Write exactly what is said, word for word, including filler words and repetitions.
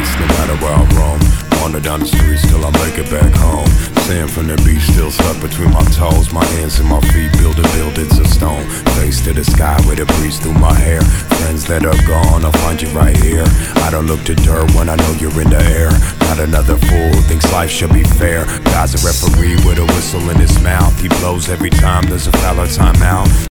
streets, no matter where I roam. Wander down the streets till I make it back home. Sand from the beach still stuck between my toes. My hands and my feet build a buildings of stone. Face to the sky with a breeze through my hair. Friends that are gone, I'll find you right here. I don't look to dirt when I know you're in the air. Not another fool who thinks life should be fair. God's a referee with a whistle in his mouth. He blows every time there's a foul or timeout.